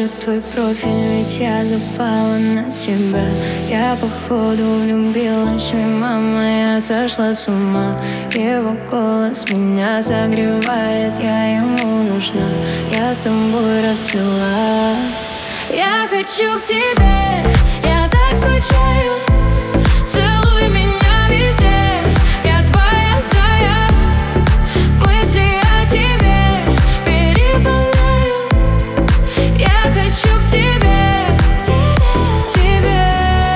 знаю твой профиль, ведь я запала на тебя. Я походу влюбилась, ой, мама, я сошла с ума. Его голос меня согревает, я ему нужна. Я с тобой расцвела. Я хочу к тебе, я так скучаю. Целуй меня везде, я твоя своя. Мысли о тебе переполняют. Я хочу к тебе, к тебе.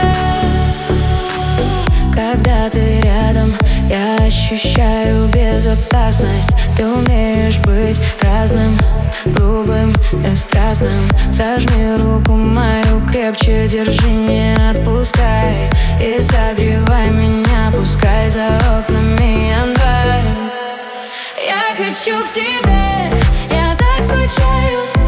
Когда ты рядом, я ощущаю безопасность. Ты умеешь быть разным, грубым и страстным. Сожми руку мою крепче, держи, не отпускай. И согревай меня, пускай за окнами январь. Я хочу к тебе, я так скучаю.